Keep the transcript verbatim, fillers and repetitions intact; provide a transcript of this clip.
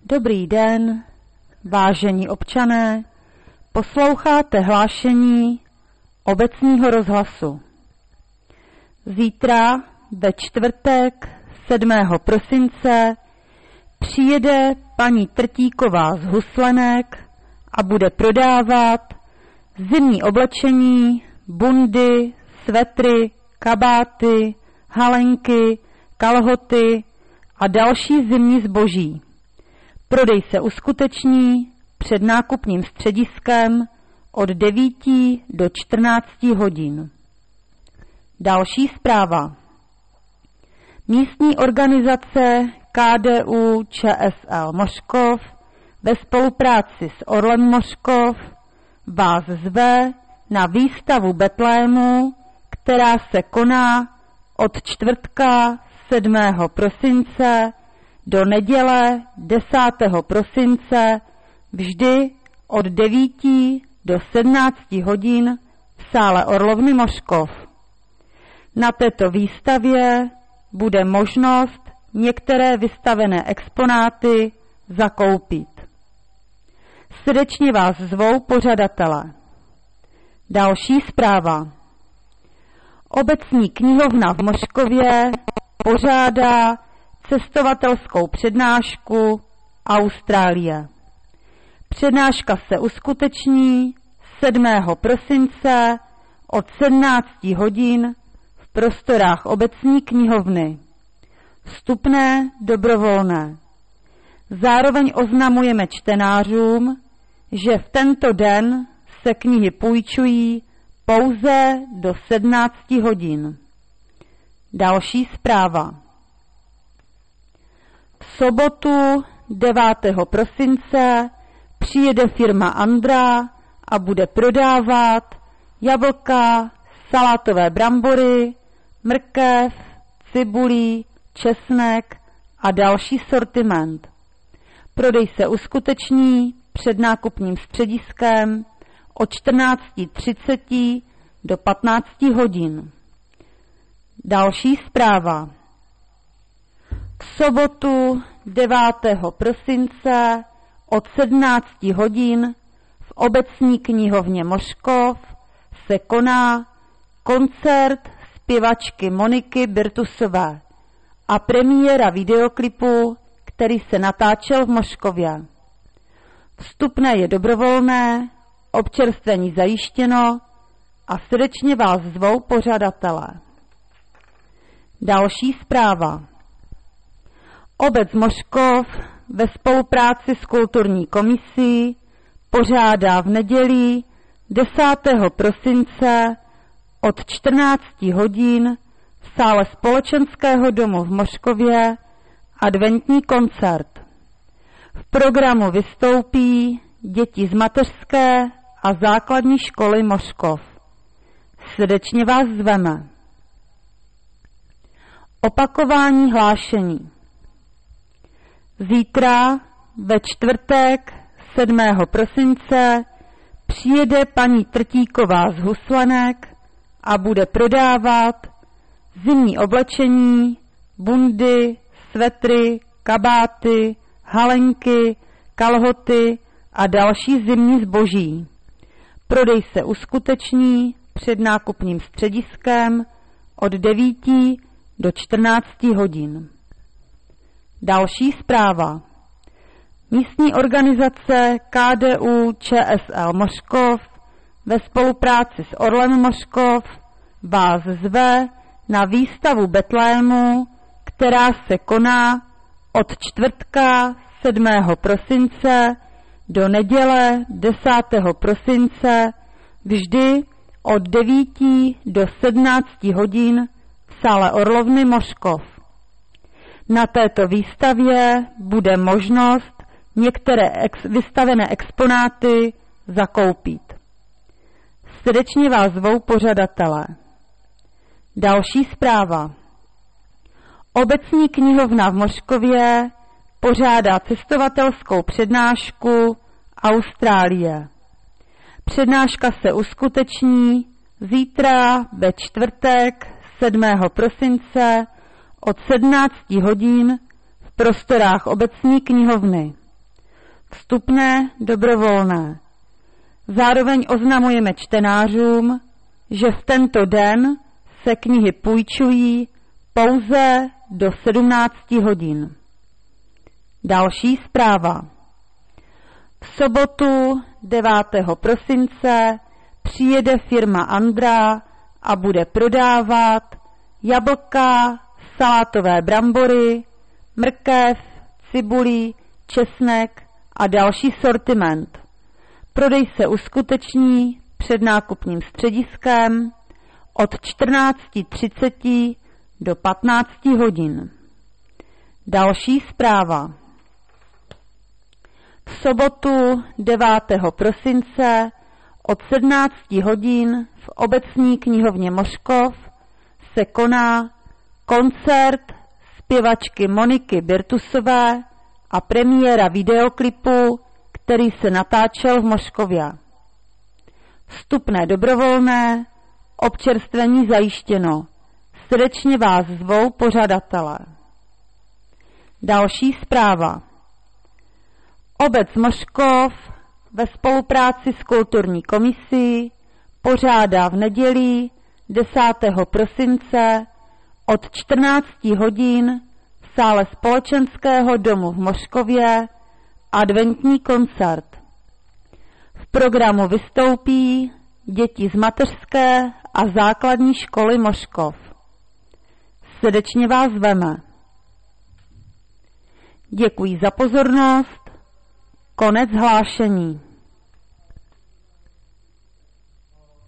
Dobrý den, vážení občané, posloucháte hlášení obecního rozhlasu. Zítra ve čtvrtek sedmého prosince přijede paní Trtíková z Huslenek a bude prodávat zimní oblečení, bundy, svetry, kabáty, halenky, kalhoty a další zimní zboží. Prodej se uskuteční před nákupním střediskem od devíti do čtrnácti hodin. Další zpráva. Místní organizace K D U Č S L Mořkov ve spolupráci s Orlem Mořkov vás zve na výstavu Betlému, která se koná od čtvrtka sedmého prosince do neděle desátého prosince vždy od devíti do sedmnácti hodin v sále Orlovny Mořkov. Na této výstavě bude možnost některé vystavené exponáty zakoupit. Srdečně vás zvou pořadatelé. Další zpráva. Obecní knihovna v Mořkově pořádá cestovatelskou přednášku Austrálie. Přednáška se uskuteční sedmého prosince od sedmnácti hodin v prostorách obecní knihovny. Vstupné dobrovolné. Zároveň oznamujeme čtenářům, že v tento den se knihy půjčují pouze do sedmnácti hodin. Další zpráva. V sobotu devátého prosince přijede firma Andra a bude prodávat jablka, salátové brambory, mrkev, cibulí, česnek a další sortiment. Prodej se uskuteční před nákupním střediskem od čtrnácti třiceti do patnácti hodin. Další zpráva. V sobotu devátého prosince od sedmnácti hodin v obecní knihovně Mořkov se koná koncert zpěvačky Moniky Birtusové a premiéra videoklipu, který se natáčel v Mořkově. Vstupné je dobrovolné, občerstvení zajištěno a srdečně vás zvou pořadatelé. Další zpráva. Obec Mořkov ve spolupráci s kulturní komisí pořádá v neděli desátého prosince od čtrnácti hodin v sále Společenského domu v Mořkově adventní koncert. V programu vystoupí děti z mateřské a základní školy Mořkov. Srdečně vás zveme. Opakování hlášení. Zítra ve čtvrtek sedmého prosince přijede paní Trtíková z Huslenek a bude prodávat zimní oblečení, bundy, svetry, kabáty, halenky, kalhoty a další zimní zboží. Prodej se uskuteční před nákupním střediskem od devíti do čtrnácti hodin. Další zpráva. Místní organizace K D U Č S L Mořkov ve spolupráci s Orlem Mořkov vás zve na výstavu Betlému, která se koná od čtvrtka sedmého prosince do neděle desátého prosince vždy od devíti do sedmnácti hodin v sále Orlovny Mořkov. Na této výstavě bude možnost některé ex- vystavené exponáty zakoupit. Srdečně vás zvou pořadatelé. Další zpráva. Obecní knihovna v Mořkově pořádá cestovatelskou přednášku Austrálie. Přednáška se uskuteční zítra ve čtvrtek sedmého prosince od sedmnácti hodin v prostorách obecní knihovny. Vstupné dobrovolné. Zároveň oznamujeme čtenářům, že v tento den se knihy půjčují pouze do sedmnácti hodin. Další zpráva. V sobotu devátého prosince přijede firma Andra a bude prodávat jablka, salátové brambory, mrkev, cibuli, česnek a další sortiment. Prodej se uskuteční před nákupním střediskem od čtrnácti třiceti do patnácti hodin. Další zpráva. V sobotu devátého prosince od sedmnácti hodin v obecní knihovně Mořkov se koná koncert zpěvačky Moniky Birtusové a premiéra videoklipu, který se natáčel v Mořkově. Vstupné dobrovolné, občerstvení zajištěno. Srdečně vás zvou pořadatelé. Další zpráva. Obec Mořkov ve spolupráci s kulturní komisí pořádá v neděli desátého prosince od čtrnácti hodin v sále Společenského domu v Mořkově adventní koncert. V programu vystoupí děti z mateřské a základní školy Mořkov. Srdečně vás zveme. Děkuji za pozornost. Konec hlášení.